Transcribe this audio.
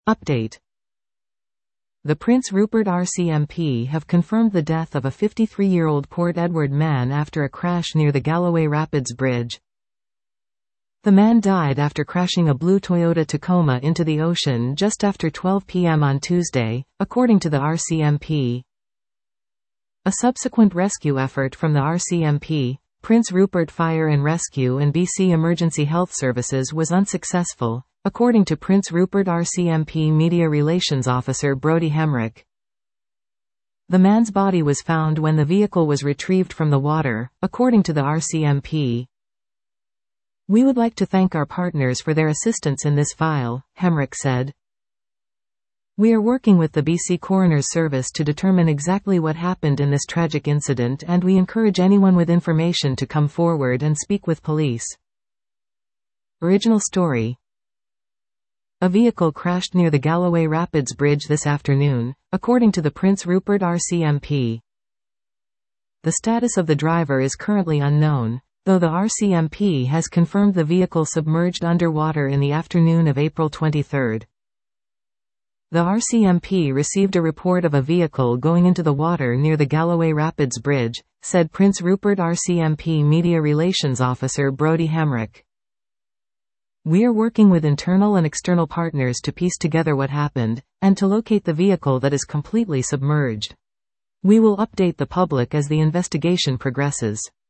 Update. The Prince Rupert RCMP have confirmed the death of a 53-year-old Port Edward man after a crash near the Galloway Rapids Bridge. The man died after crashing a blue Toyota Tacoma into the ocean just after 12 p.m. on Tuesday, according to the RCMP. A subsequent rescue effort from the RCMP, Prince Rupert Fire and Rescue and BC Emergency Health Services was unsuccessful, according to Prince Rupert RCMP Media Relations Officer Brodie Hemrick. The man's body was found when the vehicle was retrieved from the water, according to the RCMP. "We would like to thank our partners for their assistance in this file," Hemrick said. "We are working with the BC Coroner's Service to determine exactly what happened in this tragic incident, and we encourage anyone with information to come forward and speak with police." Original story. A vehicle crashed near the Galloway Rapids Bridge this afternoon, according to the Prince Rupert RCMP. The status of the driver is currently unknown, though the RCMP has confirmed the vehicle submerged underwater in the afternoon of April 23. The RCMP received a report of a vehicle going into the water near the Galloway Rapids Bridge, said Prince Rupert RCMP Media Relations Officer Brodie Hemrick. "We are working with internal and external partners to piece together what happened, and to locate the vehicle that is completely submerged. We will update the public as the investigation progresses."